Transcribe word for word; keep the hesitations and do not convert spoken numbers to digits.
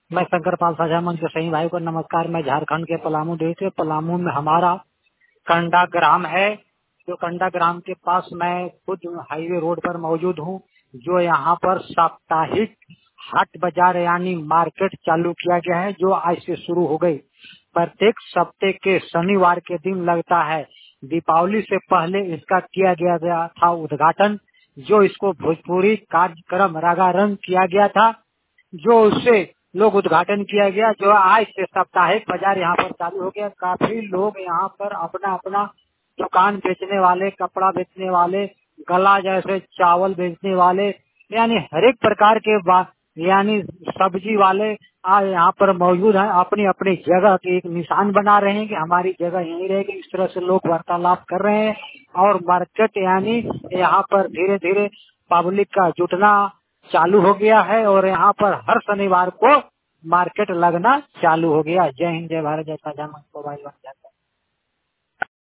मैं शंकर पाल साझा मंच के सही भाई को नमस्कार। मैं झारखंड के पलामू देश से पलामू में हमारा कंडा ग्राम है। जो कंडा ग्राम के पास मैं खुद हाईवे रोड पर मौजूद हूँ। जो यहाँ पर साप्ताहिक हाट बाजार यानी मार्केट चालू किया गया है, जो आज से शुरू हो गई। प्रत्येक सप्ताह के शनिवार के दिन लगता है। दीपावली से पहले इसका किया गया गया था उद्घाटन, जो इसको भोजपुरी कार्यक्रम रंगारंग किया गया था, जो उससे लोग उद्घाटन किया गया। जो आज से साप्ताहिक बाजार यहाँ पर चालू हो गया। काफी लोग यहाँ पर अपना अपना दुकान बेचने वाले, कपड़ा बेचने वाले, गला जैसे चावल बेचने वाले, यानी हर एक प्रकार के बा- यानी सब्जी वाले आज यहाँ पर मौजूद हैं। अपनी अपनी जगह की एक निशान बना रहे हैं कि हमारी जगह यहीं रहेगी। इस तरह से लोग वार्तालाप कर रहे हैं और मार्केट यानी यहाँ पर धीरे धीरे पब्लिक का जुटना चालू हो गया है और यहाँ पर हर शनिवार को मार्केट लगना चालू हो गया। जय हिंद, जय भारत, जय साझा मंच को भाई बन जाता है।